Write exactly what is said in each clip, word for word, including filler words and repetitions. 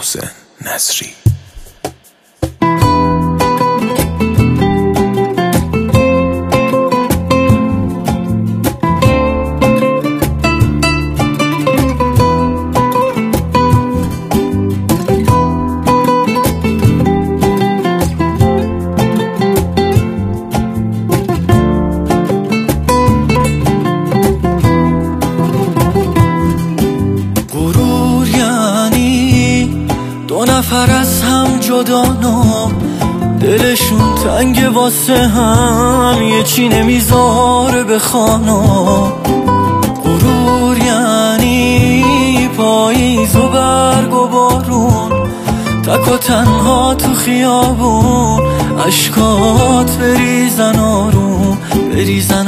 محسن نصری. دو نفر از هم جدانا دلشون تنگ واسه هم، یه چی نمیذاره بخوانا. غرور یعنی پاییز و برگ و بارون، تک و تنها تو خیابون، عشقات بریزن آروم بریزن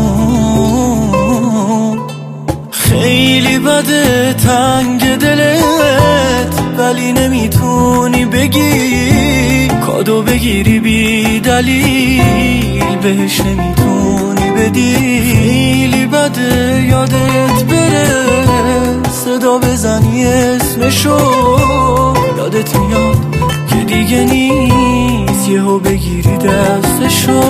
آروم. خیلی بده تنگ دلت ولی نمیتونی بگی، کادو بگیری بی دلیل بهش نمیتونی بدی. خیلی بده یادت بره صدا بزنی اسمشو، یادت میاد که دیگه نیست یهو بگیری دستشو.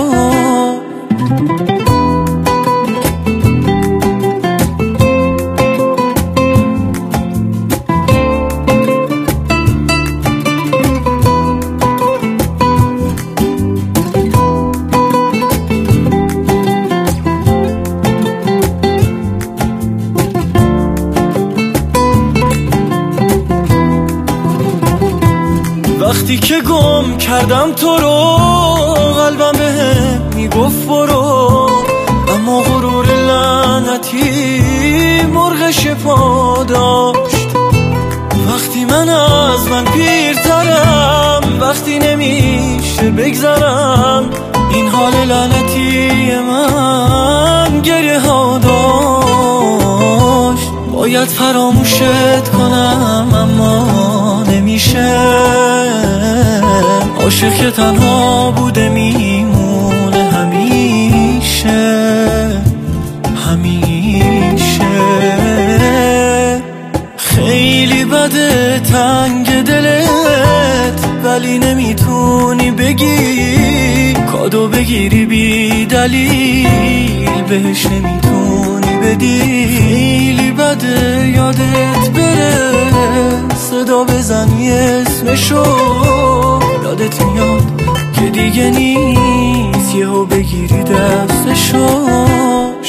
وقتی که گم کردم تو رو، قلبم بهم میگفت برو، اما غرور لعنتی مرغش پا داشت. وقتی من از من پیرترم، وقتی نمیشه بگذرم، این حال لعنتی من گریه ها داشت. باید فراموشت کنم اما نمیشه، عاشق که تنها بوده میمونه همیشه همیشه. خیلی بده تنگ دلت ولی نمیتونی بگی، کادو بگیری بی دلیل بهش نمیتونی بدی. خیلی بده یادت بره صدا بزنی اسمشو، یادت میاد که دیگه نیست یهو بگیری دستشو.